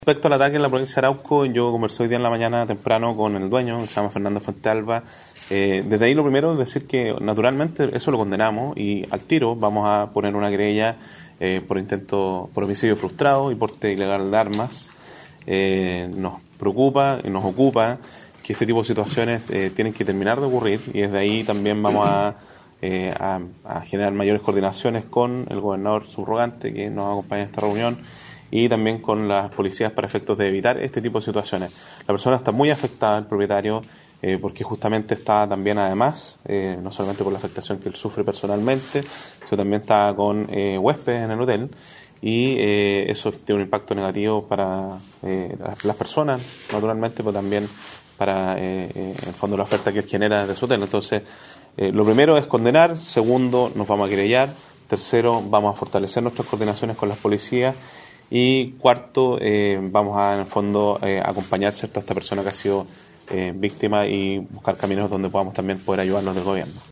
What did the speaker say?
Respecto al ataque en la provincia de Arauco, yo conversé hoy día en la mañana temprano con el dueño, que se llama Fernando Fuentealba. Desde ahí lo primero es decir que naturalmente eso lo condenamos y al tiro vamos a poner una querella por homicidio frustrado y porte ilegal de armas. Nos preocupa y nos ocupa que este tipo de situaciones tienen que terminar de ocurrir y desde ahí también vamos a generar mayores coordinaciones con el gobernador subrogante que nos acompaña en esta reunión y también con las policías para efectos de evitar este tipo de situaciones. La persona está muy afectada, el propietario, porque justamente está también además, no solamente por la afectación que él sufre personalmente, sino también está con huéspedes en el hotel y eso tiene un impacto negativo para las personas, naturalmente, pero también para en el fondo la oferta que él genera de su hotel. Entonces, lo primero es condenar, segundo, nos vamos a querellar, tercero, vamos a fortalecer nuestras coordinaciones con las policías y cuarto, vamos a, en el fondo, acompañar, ¿cierto?, a esta persona que ha sido víctima y buscar caminos donde podamos también poder ayudarnos del gobierno.